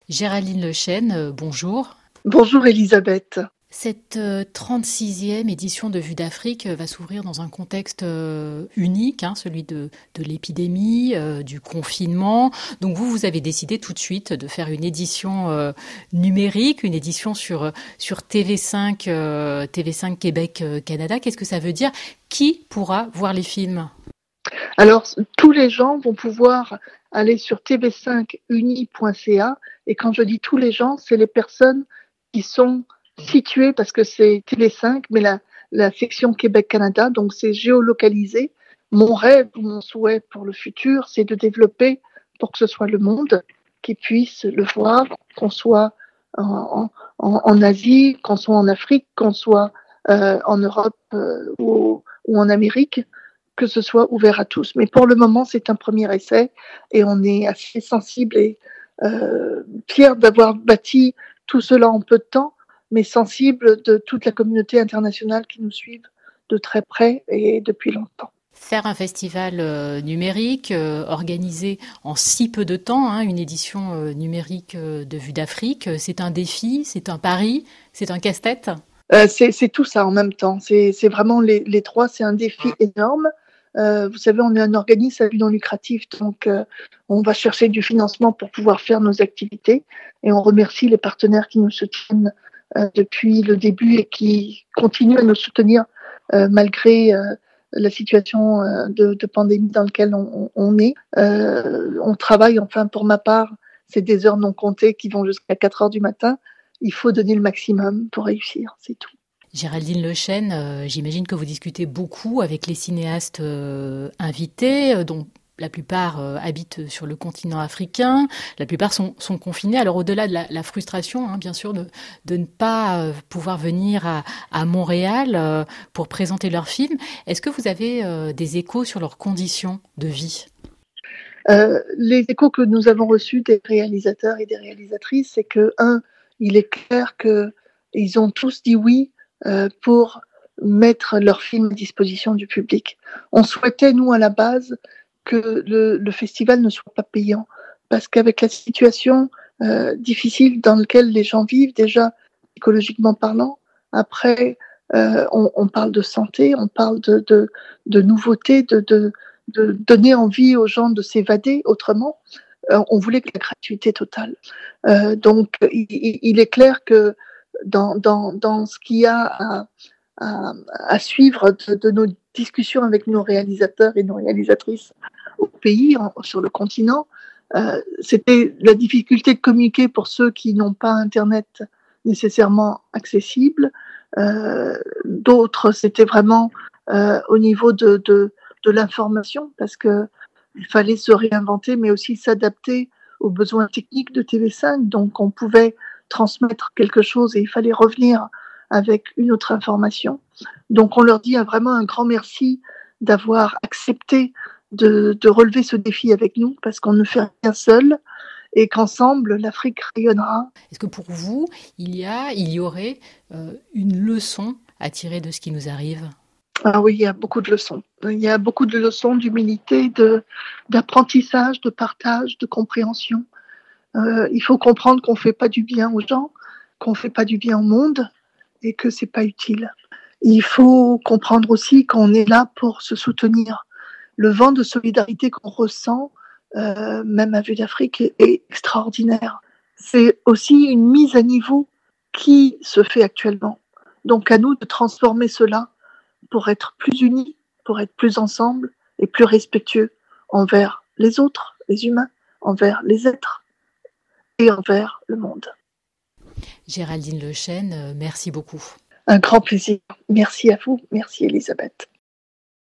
Géraldine Lechêne, bonjour. Bonjour Elisabeth. Cette 36e édition de Vue d'Afrique va s'ouvrir dans un contexte unique, celui de l'épidémie, du confinement. Donc vous avez décidé tout de suite de faire une édition numérique, une édition sur TV5, TV5 Québec Canada. Qu'est-ce que ça veut dire? Qui pourra voir les films? Alors, tous les gens vont pouvoir aller sur tv5uni.ca et quand je dis tous les gens, c'est les personnes qui sont situées, parce que c'est TV5, mais la section Québec-Canada, donc c'est géolocalisé. Mon rêve ou mon souhait pour le futur, c'est de développer pour que ce soit le monde qui puisse le voir, qu'on soit en Asie, qu'on soit en Afrique, qu'on soit en Europe ou en Amérique, que ce soit ouvert à tous. Mais pour le moment, c'est un premier essai et on est assez sensible et fiers d'avoir bâti tout cela en peu de temps, mais sensible de toute la communauté internationale qui nous suit de très près et depuis longtemps. Faire un festival numérique organisé en si peu de temps, une édition numérique de Vue d'Afrique, c'est un défi, c'est un pari, c'est un casse-tête? C'est tout ça en même temps. C'est vraiment les trois. C'est un défi énorme. Vous savez, on est un organisme à but non lucratif, donc on va chercher du financement pour pouvoir faire nos activités. Et on remercie les partenaires qui nous soutiennent depuis le début et qui continuent à nous soutenir malgré la situation de pandémie dans laquelle on est. On travaille, enfin pour ma part, c'est des heures non comptées qui vont jusqu'à 4 heures du matin. Il faut donner le maximum pour réussir, c'est tout. Géraldine Lechêne, j'imagine que vous discutez beaucoup avec les cinéastes invités, dont la plupart habitent sur le continent africain, la plupart sont confinés. Alors au-delà de la frustration, bien sûr, de ne pas pouvoir venir à Montréal pour présenter leurs films, est-ce que vous avez des échos sur leurs conditions de vie? Les échos que nous avons reçus des réalisateurs et des réalisatrices, c'est que, il est clair qu'ils ont tous dit oui pour mettre leur film à disposition du public. On souhaitait, nous, à la base, que le festival ne soit pas payant, parce qu'avec la situation difficile dans laquelle les gens vivent, déjà psychologiquement parlant, après, on parle de santé, on parle de nouveautés, de donner envie aux gens de s'évader autrement. On voulait que la gratuité totale. Donc, il est clair que dans ce qu'il y a à suivre de nos discussions avec nos réalisateurs et nos réalisatrices au pays, sur le continent, c'était la difficulté de communiquer pour ceux qui n'ont pas Internet nécessairement accessible. D'autres, c'était vraiment au niveau de l'information, parce que il fallait se réinventer, mais aussi s'adapter aux besoins techniques de TV5. Donc, on pouvait transmettre quelque chose et il fallait revenir avec une autre information. Donc, on leur dit vraiment un grand merci d'avoir accepté de relever ce défi avec nous, parce qu'on ne fait rien seul et qu'ensemble, l'Afrique rayonnera. Est-ce que pour vous, il y aurait une leçon à tirer de ce qui nous arrive? Ah oui, il y a beaucoup de leçons. Il y a beaucoup de leçons d'humilité, d'apprentissage, de partage, de compréhension. Il faut comprendre qu'on ne fait pas du bien aux gens, qu'on ne fait pas du bien au monde et que ce n'est pas utile. Il faut comprendre aussi qu'on est là pour se soutenir. Le vent de solidarité qu'on ressent, même à Vue d'Afrique, est extraordinaire. C'est aussi une mise à niveau qui se fait actuellement. Donc à nous de transformer cela pour être plus unis, pour être plus ensemble et plus respectueux envers les autres, les humains, envers les êtres et envers le monde. Géraldine Lechêne, merci beaucoup. Un grand plaisir. Merci à vous. Merci Elisabeth.